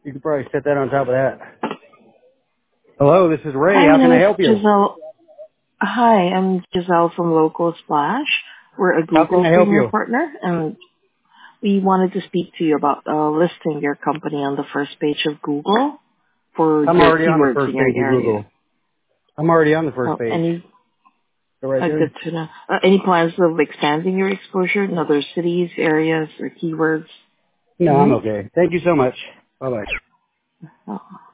You could probably set that on top of that. Hello, this is Ray. Hi, my How can name I is help you? Giselle. Hi, I'm Giselle from Local Splash. We're a How can Google I help Premier you? partner, and we wanted to speak to you about listing your company on the first page of Google for I'm your already on the keywords in first your page of area. Google. I'm already on the first Oh, page. Go right good there. to know. Any plans of expanding your exposure in other cities, areas, or keywords? No, I'm Mm-hmm. okay. Thank you so much. Bye-bye. Oh.